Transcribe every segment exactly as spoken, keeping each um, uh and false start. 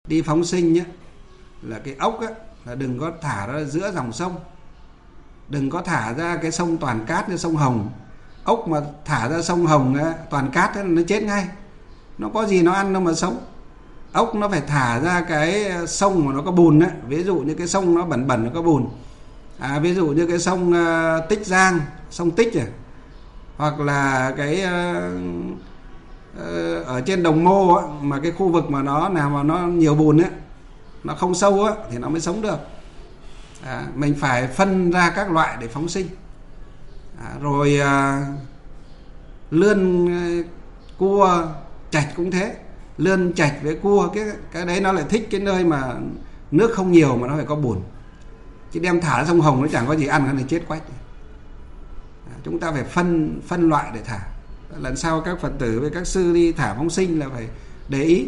đi phóng sinh nhé, là cái ốc á, là đừng có thả ra giữa dòng sông, đừng có thả ra cái sông toàn cát như sông Hồng. Ốc mà thả ra sông Hồng á, toàn cát ấy, nó chết ngay, nó có gì nó ăn đâu mà sống. Ốc nó phải thả ra cái sông mà nó có bùn ấy, ví dụ như cái sông nó bẩn bẩn nó có bùn, à, ví dụ như cái sông uh, Tích Giang, sông Tích à, hoặc là cái uh, uh, ở trên Đồng Mô á, mà cái khu vực mà nó nào mà nó nhiều bùn ấy, nó không sâu á, thì nó mới sống được. À, mình phải phân ra các loại để phóng sinh. À, rồi à, lươn, cua, trạch cũng thế. Lươn, trạch với cua, cái cái đấy nó lại thích cái nơi mà nước không nhiều mà nó phải có bùn. Chứ đem thả ra sông Hồng nó chẳng có gì ăn, nó lại chết quách. À, chúng ta phải phân phân loại để thả. Lần sau các Phật tử với các sư đi thả phóng sinh là phải để ý,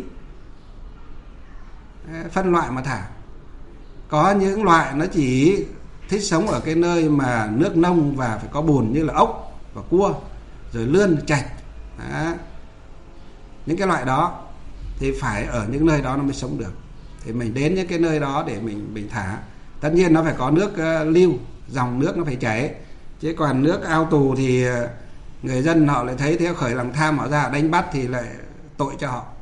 à, phân loại mà thả. Có những loại nó chỉ thích sống ở cái nơi mà nước nông và phải có bùn, như là ốc và cua, rồi lươn, trạch. Đó. Những cái loại đó thì phải ở những nơi đó nó mới sống được. Thì mình đến những cái nơi đó để mình mình thả. Tất nhiên nó phải có nước uh, lưu, dòng nước nó phải chảy. Chứ còn nước ao tù thì người dân họ lại thấy thế, khởi lòng tham, họ ra đánh bắt thì lại tội cho họ.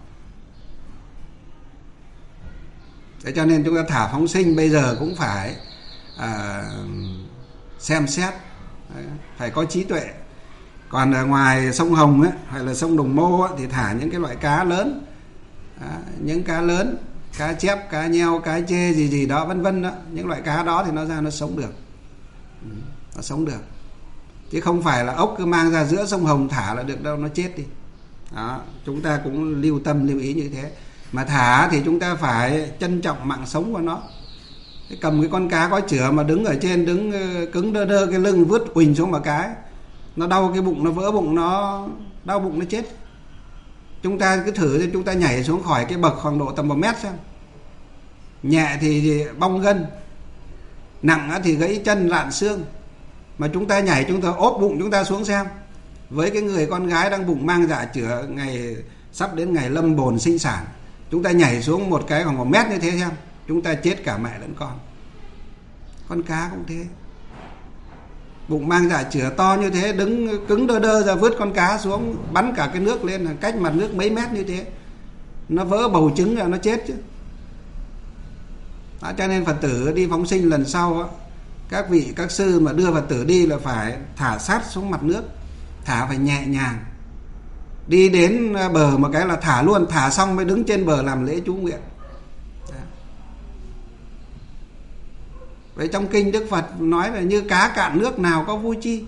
Thế cho nên chúng ta thả phóng sinh bây giờ cũng phải à, xem xét, phải có trí tuệ. Còn ở ngoài sông Hồng ấy, hay là sông Đồng Mô ấy, thì thả những cái loại cá lớn, à, những cá lớn, cá chép, cá nheo, cá chê gì gì đó vân vân đó. Những loại cá đó thì nó ra nó sống được, nó sống được. Chứ không phải là ốc cứ mang ra giữa sông Hồng thả là được đâu, nó chết đi. Đó, chúng ta cũng lưu tâm lưu ý như thế. Mà thả thì chúng ta phải trân trọng mạng sống của nó. Thế cầm cái con cá có chửa mà đứng ở trên, đứng cứng đơ đơ cái lưng, vứt quỳnh xuống một cái, nó đau cái bụng, nó vỡ bụng, nó đau bụng, nó chết. Chúng ta cứ thử, chúng ta nhảy xuống khỏi cái bậc khoảng độ tầm một mét xem. Nhẹ thì bong gân, nặng thì gãy chân lạn xương. Mà chúng ta nhảy, chúng ta ốp bụng chúng ta xuống xem. Với cái người con gái đang bụng mang dạ chửa, ngày sắp đến ngày lâm bồn sinh sản, chúng ta nhảy xuống một cái khoảng một mét như thế xem, chúng ta chết cả mẹ lẫn con. Con cá cũng thế, bụng mang dạ chửa to như thế, đứng cứng đơ đơ ra vứt con cá xuống, bắn cả cái nước lên, cách mặt nước mấy mét như thế, nó vỡ bầu trứng là nó chết chứ. Đó, cho nên Phật tử đi phóng sinh lần sau á, các vị các sư mà đưa Phật tử đi là phải thả sát xuống mặt nước, thả phải nhẹ nhàng. Đi đến bờ một cái là thả luôn, thả xong mới đứng trên bờ làm lễ chú nguyện. Vậy trong kinh Đức Phật nói là như cá cạn nước nào có vui chi.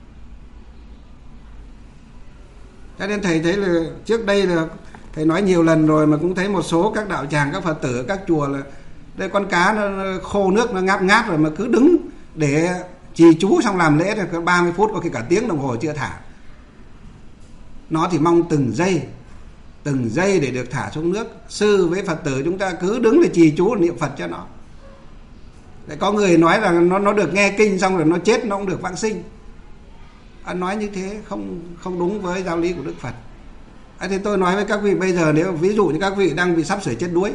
Cho nên thầy thấy là trước đây là thầy nói nhiều lần rồi, mà cũng thấy một số các đạo tràng, các Phật tử, các chùa là đây con cá nó khô nước, nó ngáp ngáp rồi mà cứ đứng để trì chú xong làm lễ rồi ba mươi phút, có khi cả tiếng đồng hồ chưa thả. Nó thì mong từng giây, từng giây để được thả xuống nước. Sư với Phật tử chúng ta cứ đứng để trì chú niệm Phật cho nó. Để có người nói là nó nó được nghe kinh xong rồi nó chết, nó cũng được vãng sinh. Anh nói như thế không không đúng với giáo lý của Đức Phật. À, thì tôi nói với các vị bây giờ, nếu ví dụ như các vị đang bị sắp sửa chết đuối,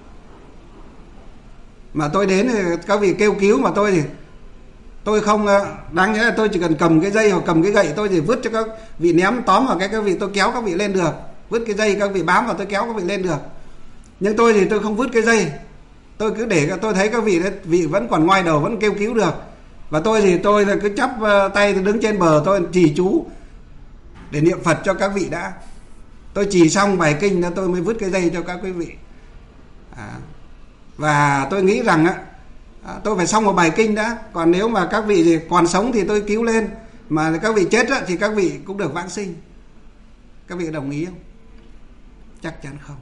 mà tôi đến thì các vị kêu cứu, mà tôi thì tôi không, đáng nhẽ là tôi chỉ cần cầm cái dây hoặc cầm cái gậy, tôi thì vứt cho các vị, ném tóm vào cái các vị, tôi kéo các vị lên được. Vứt cái dây các vị bám vào, tôi kéo các vị lên được. Nhưng tôi thì tôi không vứt cái dây, tôi cứ để tôi thấy các vị đấy, vị vẫn còn ngoai đầu, vẫn kêu cứu được. Và tôi thì tôi là cứ chắp tay đứng trên bờ, tôi trì chú để niệm Phật cho các vị đã. Tôi trì xong bài kinh đó tôi mới vứt cái dây cho các quý vị. À, và tôi nghĩ rằng á, tôi phải xong một bài kinh đã. Còn nếu mà các vị thì còn sống thì tôi cứu lên, mà các vị chết á, thì các vị cũng được vãng sinh. Các vị đồng ý không? Chắc chắn không.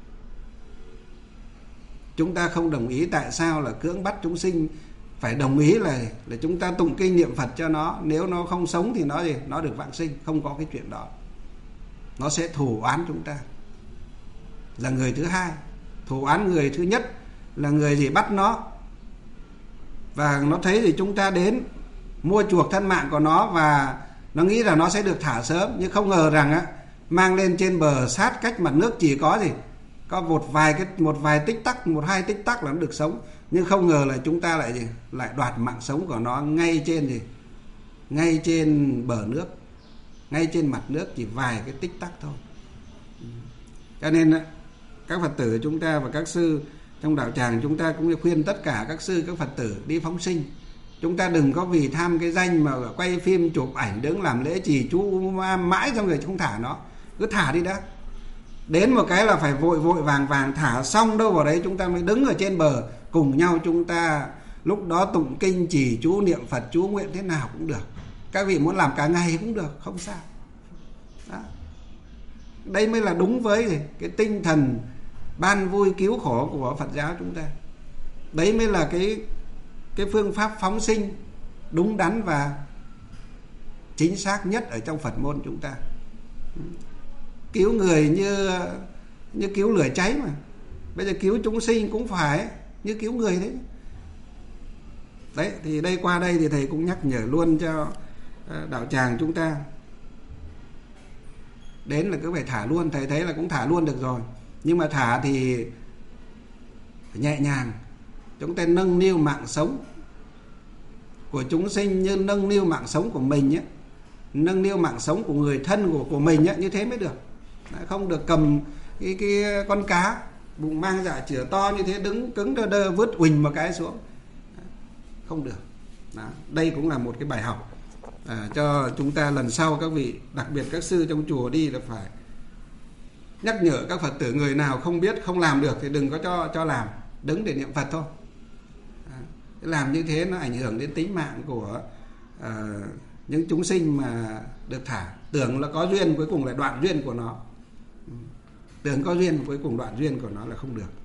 Chúng ta không đồng ý. Tại sao là cưỡng bắt chúng sinh phải đồng ý là là chúng ta tụng kinh niệm Phật cho nó? Nếu nó không sống thì nó gì? Nó được vãng sinh. Không có cái chuyện đó. Nó sẽ thù oán chúng ta, là người thứ hai. Thù oán người thứ nhất là người gì bắt nó, và nó thấy thì chúng ta đến mua chuộc thân mạng của nó, và nó nghĩ là nó sẽ được thả sớm. Nhưng không ngờ rằng á, mang lên trên bờ sát cách mặt nước chỉ có gì có một vài cái một vài tích tắc, một hai tích tắc là nó được sống, nhưng không ngờ là chúng ta lại gì lại đoạt mạng sống của nó ngay trên gì ngay trên bờ nước, ngay trên mặt nước, chỉ vài cái tích tắc thôi. Cho nên các Phật tử chúng ta và các sư trong đạo tràng chúng ta cũng khuyên tất cả các sư các Phật tử đi phóng sinh. Chúng ta đừng có vì tham cái danh mà quay phim chụp ảnh đứng làm lễ trì chú mãi xong rồi không thả nó. Cứ thả đi đã. Đến một cái là phải vội vội vàng vàng thả xong đâu vào đấy chúng ta mới đứng ở trên bờ cùng nhau, chúng ta lúc đó tụng kinh trì chú niệm Phật chú nguyện thế nào cũng được. Các vị muốn làm cả ngày cũng được, không sao. Đó. Đây mới là đúng với cái tinh thần ban vui cứu khổ của Phật giáo chúng ta. Đấy mới là cái cái phương pháp phóng sinh đúng đắn và chính xác nhất ở trong Phật môn chúng ta. Cứu người như như cứu lửa cháy mà. Bây giờ cứu chúng sinh cũng phải như cứu người đấy. Đấy, thì đây qua đây thì thầy cũng nhắc nhở luôn cho đạo tràng chúng ta. Đến là cứ phải thả luôn, thầy thấy là cũng thả luôn được rồi. Nhưng mà thả thì nhẹ nhàng. Chúng ta nâng niu mạng sống của chúng sinh như nâng niu mạng sống của mình ấy. Nâng niu mạng sống của người thân của, của mình ấy, như thế mới được. Không được cầm cái, cái con cá bụng mang dạ chửa to như thế đứng cứng đơ đơ vứt uỳnh một cái xuống. Không được. Đó. Đây cũng là một cái bài học à, cho chúng ta lần sau các vị, đặc biệt các sư trong chùa đi là phải nhắc nhở các Phật tử, người nào không biết không làm được thì đừng có cho cho làm, đứng để niệm Phật thôi. À, làm như thế nó ảnh hưởng đến tính mạng của à, những chúng sinh mà được thả. Tưởng là có duyên cuối cùng lại đoạn duyên của nó. Tưởng có duyên cuối cùng đoạn duyên của nó là không được.